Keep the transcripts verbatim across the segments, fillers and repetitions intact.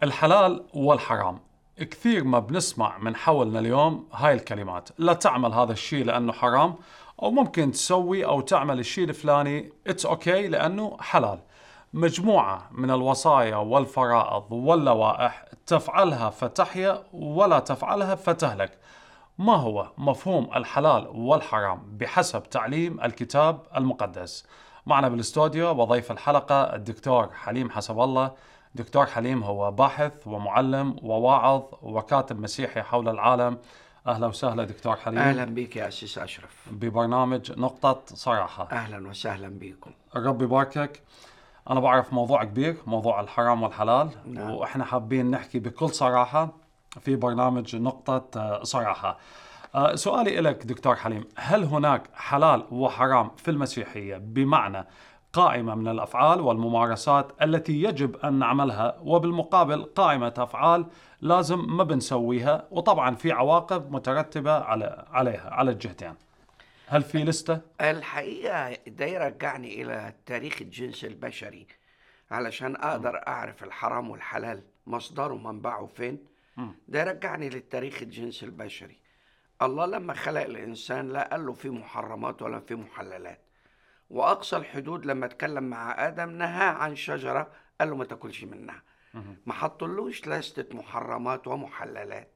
الحلال والحرام كثير ما بنسمع من حولنا اليوم هاي الكلمات. لا تعمل هذا الشيء لأنه حرام، أو ممكن تسوي أو تعمل الشيء الفلاني اتس اوكي لأنه حلال. مجموعة من الوصايا والفرائض واللوائح تفعلها فتحيا ولا تفعلها فتهلك. ما هو مفهوم الحلال والحرام بحسب تعليم الكتاب المقدس؟ معنا بالاستوديو وضيف الحلقة الدكتور حليم حسب الله. دكتور حليم هو باحث ومعلم وواعظ وكاتب مسيحي حول العالم. أهلا وسهلا دكتور حليم. أهلا بك يا أسيس أشرف ببرنامج نقطة صراحة. أهلا وسهلا بكم. رب يباركك. أنا بعرف موضوع كبير، موضوع الحرام والحلال. نعم. وإحنا حابين نحكي بكل صراحة في برنامج نقطة صراحة. سؤالي إليك دكتور حليم، هل هناك حلال وحرام في المسيحية بمعنى قائمة من الأفعال والممارسات التي يجب أن نعملها، وبالمقابل قائمة أفعال لازم ما بنسويها وطبعا في عواقب مترتبة على عليها على الجهتين؟ هل في لستة؟ الحقيقة ده يرجعني إلى تاريخ الجنس البشري علشان أقدر أعرف الحرام والحلال مصدره ومنبعه فين. ده يرجعني للتاريخ الجنس البشري. الله لما خلق الإنسان لا قال له في محرمات ولا في محللات، وأقصى الحدود لما اتكلم مع آدم نهاه عن شجرة قال له ما تاكلش منها. ما حطلوش لستة محرمات ومحللات.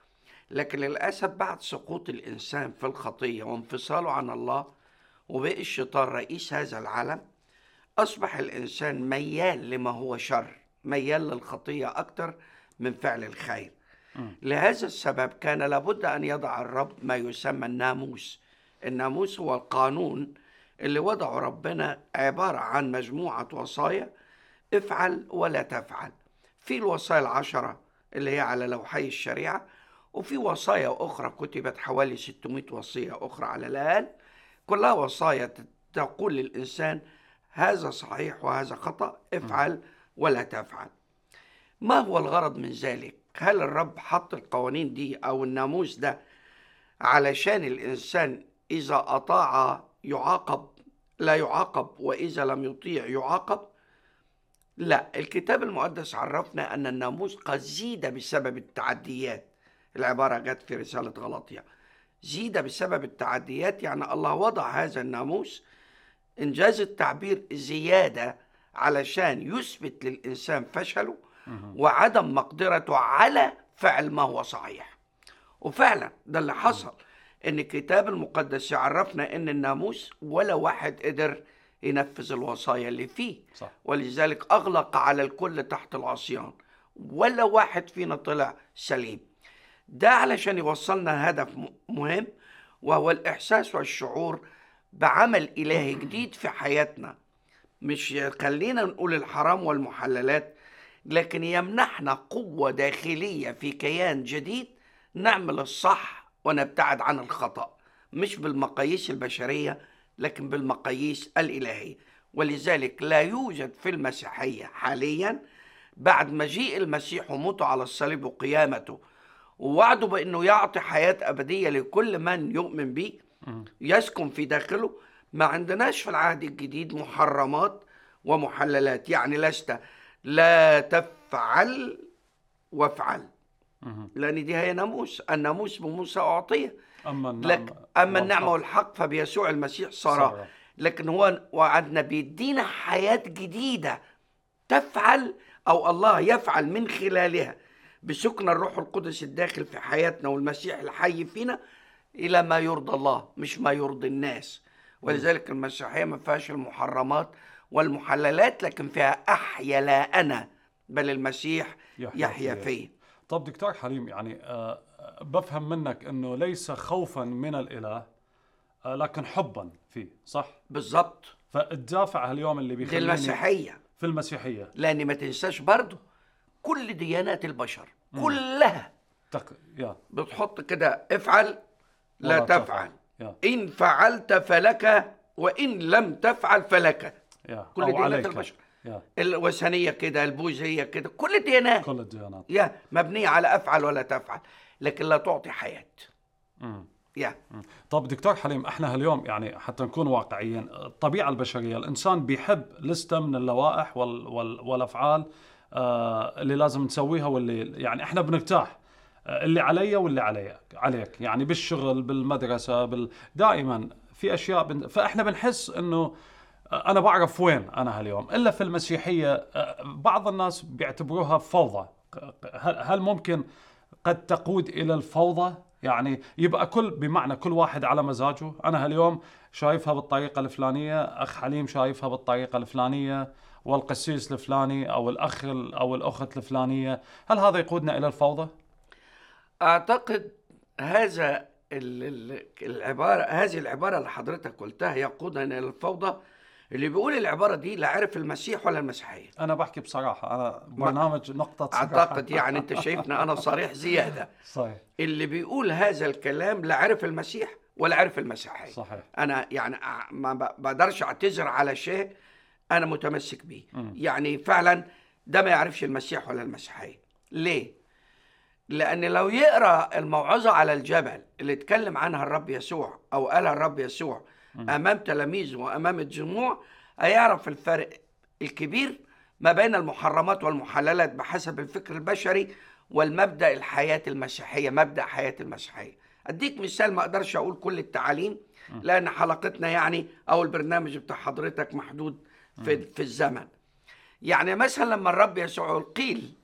لكن للأسف بعد سقوط الإنسان في الخطية وانفصاله عن الله وبقى الشيطان رئيس هذا العالم، أصبح الإنسان ميال لما هو شر، ميال للخطية أكتر من فعل الخير. لهذا السبب كان لابد أن يضع الرب ما يسمى الناموس. الناموس هو القانون اللي وضعه ربنا، عبارة عن مجموعة وصايا افعل ولا تفعل. في الوصايا العشرة اللي هي على لوحي الشريعة، وفي وصايا أخرى كتبت حوالي ستمائة وصية أخرى على الأقل، كلها وصايا تقول للإنسان هذا صحيح وهذا خطأ، افعل ولا تفعل. ما هو الغرض من ذلك؟ هل الرب حط القوانين دي أو الناموس ده علشان الإنسان إذا أطاع يعاقب لا يعاقب، وإذا لم يطيع يعاقب؟ لا، الكتاب المقدس عرفنا أن الناموس قد زيد بسبب التعديات. العبارة جت في رسالة غلاطيا، زيد بسبب التعديات، يعني الله وضع هذا الناموس إنجاز التعبير زيادة علشان يثبت للإنسان فشله وعدم مقدرته على فعل ما هو صحيح. وفعلا ده اللي حصل، إن الكتاب المقدس يعرفنا إن الناموس ولا واحد قدر ينفذ الوصايا اللي فيه. صح. ولذلك أغلق على الكل تحت العصيان، ولا واحد فينا طلع سليم. ده علشان يوصلنا هدف مهم، وهو الإحساس والشعور بعمل إلهي جديد في حياتنا. مش يخلينا نقول الحرام والمحللات، لكن يمنحنا قوة داخلية في كيان جديد نعمل الصح ونبتعد عن الخطأ، مش بالمقاييس البشرية لكن بالمقاييس الإلهية. ولذلك لا يوجد في المسيحية حاليا بعد مجيء المسيح وموته على الصليب وقيامته ووعده بأنه يعطي حياة أبدية لكل من يؤمن به يسكن في داخله، ما عندناش في العهد الجديد محرمات ومحللات. يعني لست لا تفعل وافعل، لأن دي هي ناموس. الناموس بموسى أعطيه، أما النعمة, أما النعمة والحق فبيسوع المسيح صار. لكن هو وعدنا بيدينا حياة جديدة تفعل، أو الله يفعل من خلالها بسكن الروح القدس الداخل في حياتنا والمسيح الحي فينا إلى ما يرضى الله مش ما يرضي الناس. ولذلك المسيحية ما فيهاش المحرمات والمحللات، لكن فيها أحيا لا أنا بل المسيح يحيا فيه. طب دكتور حليم، يعني أه بفهم منك أنه ليس خوفا من الإله أه لكن حبا فيه، صح؟ بالضبط. فالدافع اليوم اللي بيخليني المسيحية في المسيحية، لأن ما تنساش برضو كل ديانات البشر كلها تق... يا. بتحط كده افعل لا تفعل، تفعل. إن فعلت فلك وإن لم تفعل فلك. يا. كل ديانات البشر، الوثنية كده، البوذية كده، كل الديانات كل الديانات يا مبنية على أفعل ولا تفعل، لكن لا تعطي حياة. مم. يا طب دكتور حليم، احنا اليوم يعني حتى نكون واقعيين، الطبيعة البشرية الإنسان بيحب لستة من اللوائح وال... وال... والأفعال آه اللي لازم نسويها واللي يعني احنا بنرتاح، آه اللي علي واللي عليك عليك يعني بالشغل بالمدرسة بال... دائما في اشياء بن... فاحنا بنحس انه آه انا بعرف وين انا هاليوم. الا في المسيحية آه بعض الناس بيعتبروها فوضى. هل, هل ممكن قد تقود الى الفوضى؟ يعني يبقى كل بمعنى كل واحد على مزاجه، انا هاليوم شايفها بالطريقة الفلانية، اخ حليم شايفها بالطريقة الفلانية، والقسيس الفلاني او الاخ او الاخت الفلانية. هل هذا يقودنا الى الفوضى؟ أعتقد هذا ال- ال- العبارة هذه العبارة اللي حضرتك قلتها يقودنا إلى الفوضى. اللي بيقول العبارة دي لا عارف المسيح ولا المسيحية. انا بحكي بصراحة، انا ما برنامج نقطة صراحة. أعتقد يعني أنت شايفنا أنا صريح زيادة. صحيح. اللي بيقول هذا الكلام لا عارف المسيح ولا عارف المسيحية. صحيح. أنا يعني أع- ما ب- بقدرش أعتذر على شيء أنا متمسك بيه. يعني فعلا ده ما يعرفش المسيح ولا المسيحية. ليه؟ لأن لو يقرأ الموعظة على الجبل اللي اتكلم عنها الرب يسوع أو قالها الرب يسوع أمام تلاميذه وأمام الجموع، هيعرف الفرق الكبير ما بين المحرمات والمحللات بحسب الفكر البشري والمبدأ الحياة المسيحية، مبدأ حياة المسيحية. أديك مثال، ما أقدرش أقول كل التعاليم لأن حلقتنا يعني أو البرنامج بتاع حضرتك محدود في, في الزمن. يعني مثلا لما الرب يسوع قيل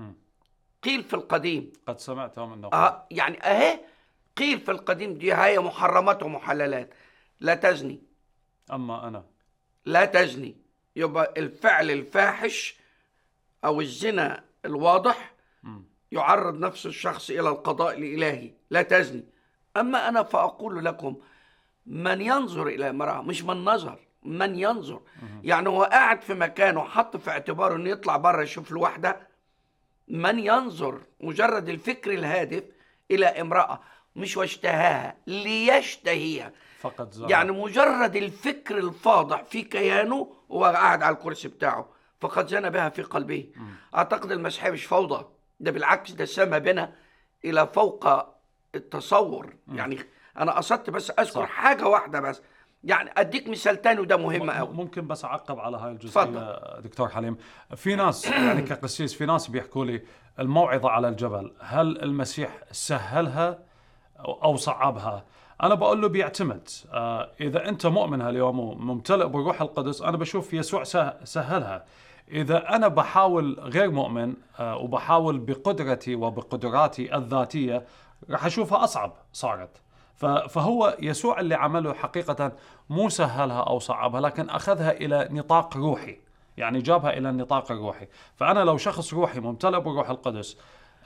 قيل في القديم، قد سمعتها منه. آه يعني أهي قيل في القديم دي هي محرمات ومحللات. لا تزني، اما انا لا تزني، يبقى الفعل الفاحش أو الزنا الواضح يعرض نفس الشخص إلى القضاء الإلهي. لا تزني. أما أنا فأقول لكم من ينظر إلى امرأة، مش من نظر، من ينظر. يعني هو قاعد في مكانه حط في اعتباره أنه يطلع بره يشوف له واحدة. من ينظر مجرد الفكر الهادف إلى امرأة مش واشتهاها ليشتهيها، فقط زنا. يعني مجرد الفكر الفاضح في كيانه وهو قاعد على الكرسي بتاعه فقد زنى بها في قلبه. أعتقد المسيحية مش فوضى، ده بالعكس، ده سما بنا إلى فوق التصور. م. يعني أنا قصدت بس أذكر صح. حاجة واحدة بس، يعني أديك مثال تاني وده مهم قوي. ممكن بس أعقب على هاي الجزئية دكتور حليم. في ناس يعني كقسيس في ناس بيحكوا لي الموعظة على الجبل هل المسيح سهلها أو صعبها؟ أنا بقول له بيعتمد. آه إذا أنت مؤمن هاليوم وممتلئ بالروح القدس أنا بشوف يسوع سهلها. إذا أنا بحاول غير مؤمن آه وبحاول بقدرتي وبقدراتي الذاتية رح أشوفها أصعب صارت. فهو يسوع اللي عمله حقيقة مو سهلها أو صعبها، لكن أخذها إلى نطاق روحي، يعني جابها إلى النطاق الروحي. فأنا لو شخص روحي ممتلئ بالروح القدس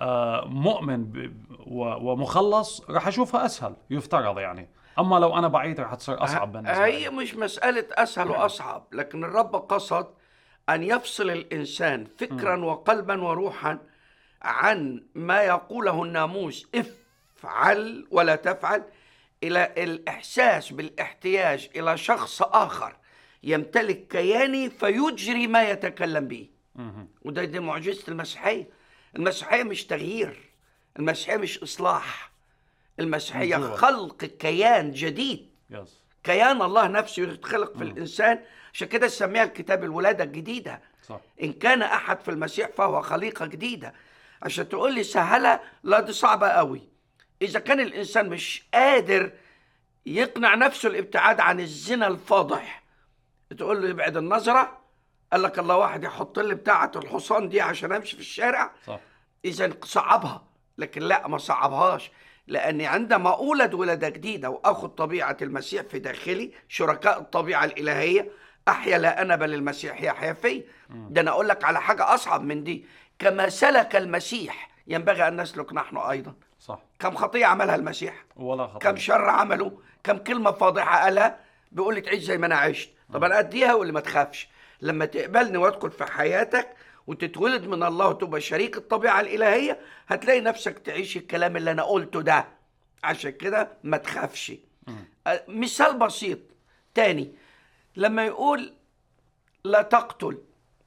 مؤمن ومخلص راح أشوفها أسهل يفترض يعني. أما لو أنا بعيد راح تصير أصعب بالنسبة لي. هي مش مسألة أسهل وأصعب، لكن الرب قصد أن يفصل الإنسان فكرا م. وقلبا وروحا عن ما يقوله الناموس افعل ولا تفعل، إلى الإحساس بالاحتياج إلى شخص آخر يمتلك كياني فيجري ما يتكلم به. وده دي معجزة المسيحية. المسيحية مش تغيير، المسيحية مش إصلاح، المسيحية خلق كيان جديد. yes. كيان الله نفسه يتخلق في الإنسان. عشان كده سميها الكتاب الولادة الجديدة. صح. إن كان أحد في المسيح فهو خليقة جديدة. عشان تقول لي سهلة، لا دي صعبة قوي. إذا كان الإنسان مش قادر يقنع نفسه الابتعاد عن الزنا الفاضح، تقول له يبعد النظرة، قال لك الله واحد يحط لي بتاعة الحصان دي عشان أمشي في الشارع. صح. إذا صعبها، لكن لا ما صعبهاش، لأني عندما أولد ولادة جديدة وأخذ طبيعة المسيح في داخلي، شركاء الطبيعة الإلهية، أحيا لا أنا بل المسيح يحيا في. ده أنا أقول لك على حاجة أصعب من دي. كما سلك المسيح ينبغي أن نسلك نحن أيضا. صح. كم خطية عملها المسيح؟ ولا خطية. كم شر عمله؟ كم كلمة فاضحة قالها؟ بيقول لي تعيش زي ما أنا عشت. طب أنا أديها ولا ما تخافش؟ لما تقبلني وأدخل في حياتك وتتولد من الله وتبقى شريك الطبيعة الإلهية، هتلاقي نفسك تعيش الكلام اللي أنا قلته ده. عشان كده ما تخافش. مثال بسيط تاني، لما يقول لا تقتل،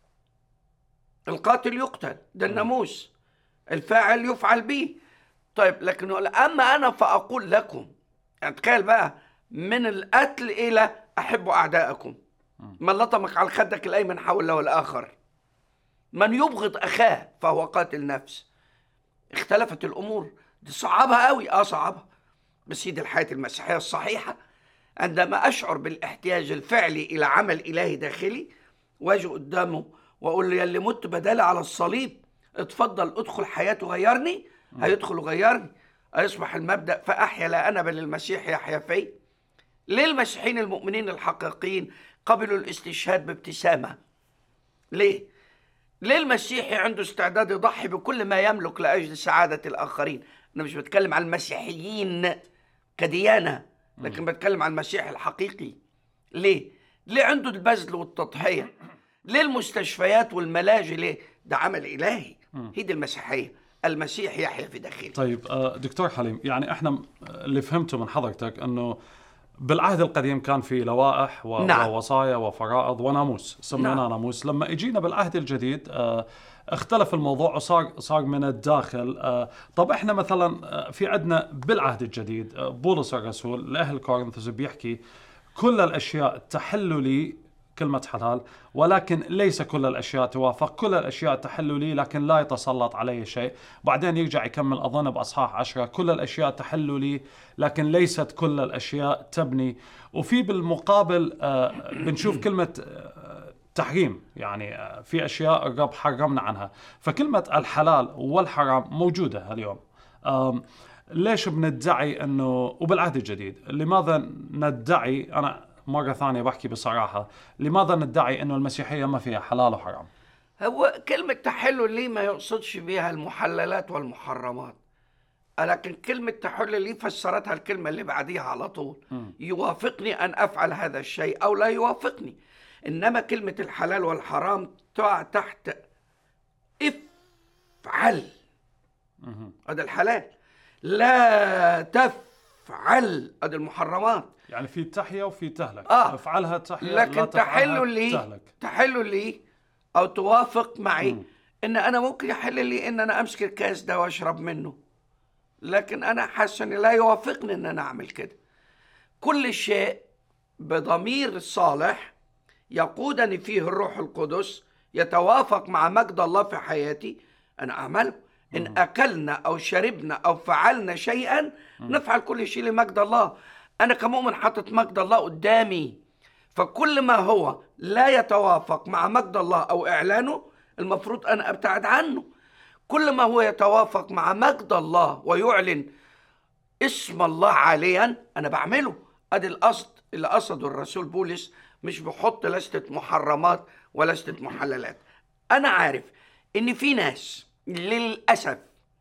القاتل يقتل، ده الناموس، الفاعل يفعل به. طيب لكن يقول أما أنا فأقول لكم، يعني تخيل بقى، من القتل إلى أحبوا أعداءكم، من لطمك على خدك الأيمن حول له الآخر. من يبغض أخاه فهو قاتل نفس. اختلفت الأمور، دي صعبها قوي، اه صعبها، بس هي دي الحياة المسيحية الصحيحة. عندما أشعر بالاحتياج الفعلي إلى عمل إلهي داخلي، واجي قدامه وأقول له يا اللي مت بدالي على الصليب، اتفضل ادخل حياته غيرني، هيدخل وغيرني، هيصبح المبدأ فأحيا لا أنا بل المسيح يحيا في. ليه المسيحيين المؤمنين الحقيقيين قبلوا الاستشهاد بابتسامة؟ ليه؟ ليه المسيحي عنده استعداد يضحي بكل ما يملك لأجل سعادة الآخرين؟ أنا مش بتكلم عن المسيحيين كديانة، لكن بتكلم عن المسيح الحقيقي. ليه؟ ليه عنده البذل والتضحية؟ ليه المستشفيات والملاجئ؟ ليه؟ ده عمل إلهي. هي دي المسيحية، المسيح يحيا في داخله. طيب دكتور حليم، يعني احنا اللي فهمته من حضرتك أنه بالعهد القديم كان في لوائح و... نعم. ووصايا وفرائض وناموس سميناه نعم. ناموس. لما اجينا بالعهد الجديد اه اختلف الموضوع وصار صار من الداخل. اه طب احنا مثلا في عندنا بالعهد الجديد اه بولس الرسول لأهل كورنثوس بيحكي كل الأشياء تحل لي، كلمة حلال، ولكن ليس كل الأشياء توافق، كل الأشياء تحل لي لكن لا يتسلط علي شيء. بعدين يرجع يكمل أظن بأصحاح عشرة كل الأشياء تحل لي لكن ليست كل الأشياء تبني. وفي بالمقابل آه بنشوف كلمة آه تحريم، يعني آه في أشياء الرب حرمنا عنها. فكلمة الحلال والحرام موجودة اليوم. آه ليش بندعي أنه وبالعهد الجديد لماذا ندعي، أنا مرة ثانية بحكي بصراحة، لماذا ندعي أنه المسيحية ما فيها حلال وحرام؟ هو كلمة تحل لي ما يقصدش بها المحللات والمحرمات، لكن كلمة تحل لي فسرتها الكلمة اللي بعديها على طول، م. يوافقني أن أفعل هذا الشيء أو لا يوافقني. إنما كلمة الحلال والحرام تقع تحت افعل، هذا الحلال، لا تفعل هذا المحرمات. يعني في تحيا وفي تهلك. آه. افعلها تحيا، لكن تحل لي تهلك. تحل لي او توافق معي م. ان انا ممكن يحل لي ان انا امسك الكاس ده واشرب منه، لكن انا حاسس ان لا يوافقني ان انا اعمل كده. كل شيء بضمير صالح يقودني فيه الروح القدس يتوافق مع مجد الله في حياتي انا اعمله. ان اكلنا او شربنا او فعلنا شيئا م. نفعل كل شيء لمجد الله. أنا كمؤمن حاطط مجد الله قدامي، فكل ما هو لا يتوافق مع مجد الله أو إعلانه المفروض أنا أبتعد عنه. كل ما هو يتوافق مع مجد الله ويعلن اسم الله عاليا أنا بعمله. أدي القصد اللي قصده الرسول بولس، مش بحط لستة محرمات ولستة محللات. أنا عارف إن في ناس للأسف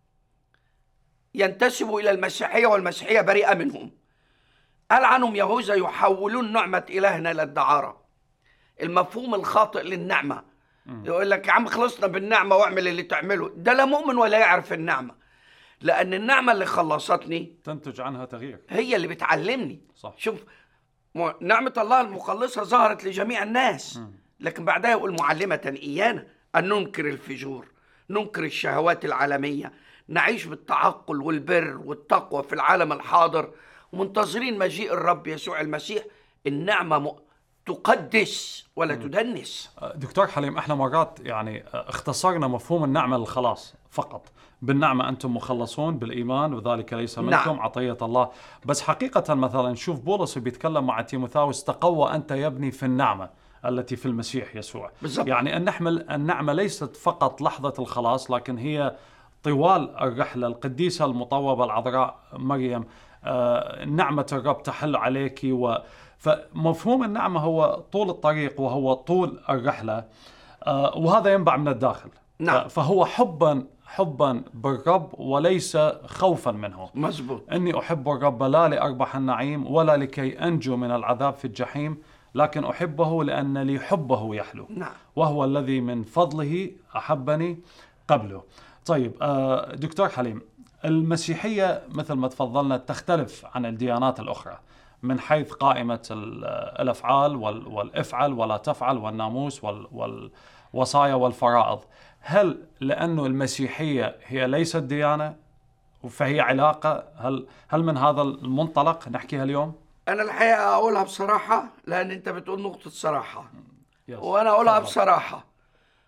ينتسبوا إلى المسيحية والمسيحية بريئة منهم. قال عنهم يهوذا يحولون نعمة إلهنا إلى الدعارة. المفهوم الخاطئ للنعمة، يقول لك يا عم خلصنا بالنعمة واعمل اللي تعمله، ده لا مؤمن ولا يعرف النعمة. لأن النعمة اللي خلصتني تنتج عنها تغيير، هي اللي بتعلمني. صح. شوف نعمة الله المخلصة ظهرت لجميع الناس، م. لكن بعدها يقول معلمة إيانا أن ننكر الفجور، ننكر الشهوات العالمية، نعيش بالتعقل والبر والتقوى في العالم الحاضر، ومنتظرين مجيء الرب يسوع المسيح. النعمة م... تقدس ولا م. تدنس. دكتور حليم، احنا مرات يعني اختصرنا مفهوم النعمة للخلاص فقط. بالنعمة أنتم مخلصون بالإيمان وذلك ليس منكم، نعم. عطية الله. بس حقيقة مثلا شوف بولس بيتكلم مع تيموثاوس تقوى أنت يا ابني في النعمة التي في المسيح يسوع. بالزبط. يعني أن نحمل النعمة ليست فقط لحظة الخلاص، لكن هي طوال الرحلة. القديسة المطوبة العذراء مريم، آه نعمة الرب تحل عليك. و... فمفهوم النعمة هو طول الطريق وهو طول الرحلة، آه وهذا ينبع من الداخل. نعم. فهو حبا حبا بالرب وليس خوفا منه. مزبوط. إني أحب الرب لا لأربح النعيم ولا لكي أنجو من العذاب في الجحيم، لكن أحبه لأن لي حبه يحلو. نعم. وهو الذي من فضله أحبني قبله. طيب آه دكتور حليم، المسيحية مثل ما تفضلنا تختلف عن الديانات الأخرى من حيث قائمة الأفعال والافعل ولا تفعل والناموس والوصايا والفرائض. هل لأنه المسيحية هي ليست ديانة فهي علاقة؟ هل هل من هذا المنطلق نحكيها اليوم؟ أنا الحقيقة أقولها بصراحة، لأن أنت بتقول نقطة صراحة، وأنا أقولها بصراحة.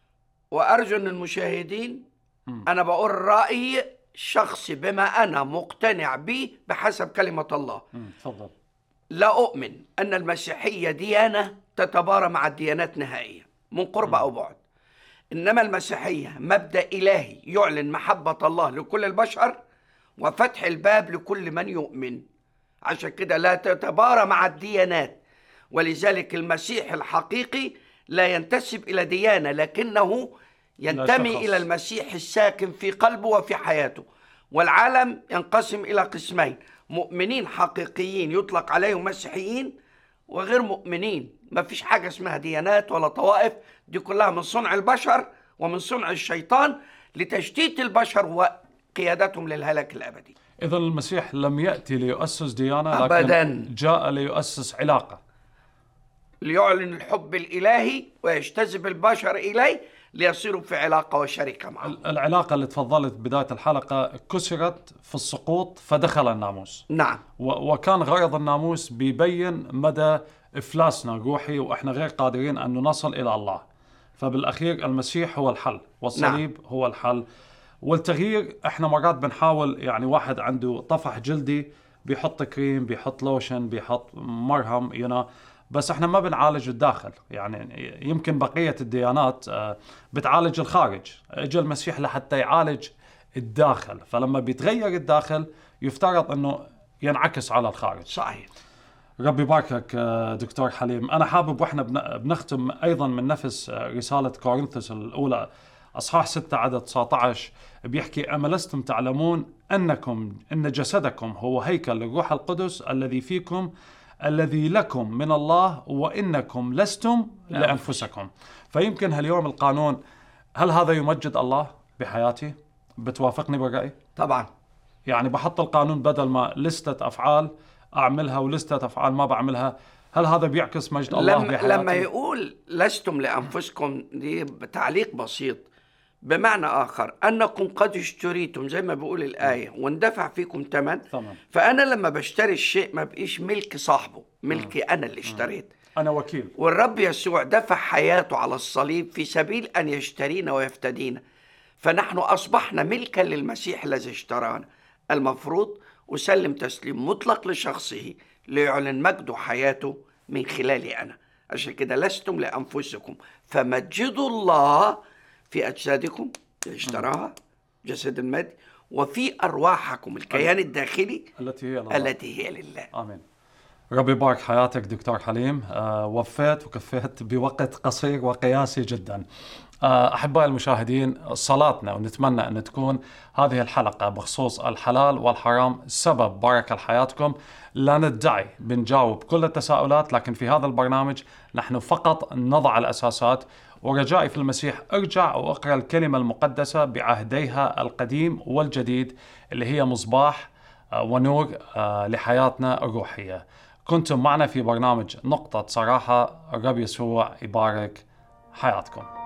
وأرجو أن المشاهدين، أنا بقول رأي شخصي بما أنا مقتنع به بحسب كلمة الله. تفضل. لا أؤمن أن المسيحية ديانة تتبارى مع الديانات نهائيا من قرب أو بعد، إنما المسيحية مبدأ إلهي يعلن محبة الله لكل البشر وفتح الباب لكل من يؤمن. عشان كده لا تتبارى مع الديانات، ولذلك المسيح الحقيقي لا ينتسب إلى ديانة، لكنه ينتمي إلى المسيح الساكن في قلبه وفي حياته. والعالم ينقسم إلى قسمين: مؤمنين حقيقيين يطلق عليهم مسيحيين، وغير مؤمنين. ما فيش حاجة اسمها ديانات ولا طوائف، دي كلها من صنع البشر ومن صنع الشيطان لتشتيت البشر وقيادتهم للهلاك الأبدي. إذن المسيح لم يأتي ليؤسس ديانة، لكن أبداً. جاء ليؤسس علاقة، ليعلن الحب الإلهي ويجتذب البشر إليه ليصيروا في علاقة وشركة معه. العلاقة اللي تفضلت بداية الحلقة كسرت في السقوط فدخل الناموس. نعم. وكان غرض الناموس بيبين مدى إفلاسنا الروحي، وإحنا غير قادرين أن نصل إلى الله. فبالأخير المسيح هو الحل، والصليب نعم. هو الحل. والتغيير إحنا مرات بنحاول، يعني واحد عنده طفح جلدي بيحط كريم، بيحط لوشن، بيحط مرهم، ينا بس احنا ما بنعالج الداخل. يعني يمكن بقية الديانات بتعالج الخارج، اجى المسيح لحتى يعالج الداخل. فلما بيتغير الداخل يفترض انه ينعكس على الخارج. صحيح. ربي يباركك دكتور حليم. انا حابب واحنا بنختم ايضا من نفس رسالة كورنثوس الاولى اصحاح ستة عدد تسعة عشر، بيحكي: أما لستم تعلمون انكم ان جسدكم هو هيكل للروح القدس الذي فيكم الذي لكم من الله وإنكم لستم لأنفسكم. فيمكن هاليوم القانون، هل هذا يمجد الله بحياتي؟ بتوافقني بالرأي؟ طبعا. يعني بحط القانون بدل ما لستة أفعال أعملها ولستة أفعال ما بعملها، هل هذا بيعكس مجد الله لما بحياتي؟ لما يقول لستم لأنفسكم، دي تعليق بسيط. بمعنى آخر أنكم قد اشتريتم زي ما بيقول الآية واندفع فيكم ثمن. فأنا لما بشتري الشيء ما بقيش ملك صاحبه، ملكي أنا اللي اشتريت. أنا وكيل. والرب يسوع دفع حياته على الصليب في سبيل أن يشترينا ويفتدينا، فنحن أصبحنا ملكا للمسيح الذي اشترانا. المفروض أسلم تسليم مطلق لشخصه ليعلن مجده حياته من خلالي أنا. عشان كده لستم لأنفسكم فمجدوا الله في أجسادكم اشتراها، جسد المادي، وفي أرواحكم الكيان الداخلي التي هي لله. التي هي لله. آمين. ربي يبارك حياتك دكتور حليم. أه وفيت وكفيت بوقت قصير وقياسي جدا. أه أحبائي المشاهدين، صلاتنا ونتمنى أن تكون هذه الحلقة بخصوص الحلال والحرام سبب بركة لحياتكم. لا ندعي بنجاوب كل التساؤلات، لكن في هذا البرنامج نحن فقط نضع الأساسات. ورجائي في المسيح، ارجع واقرأ الكلمة المقدسة بعهديها القديم والجديد اللي هي مصباح ونور لحياتنا الروحية. كنتم معنا في برنامج نقطة صراحة. الرب يسوع يبارك حياتكم.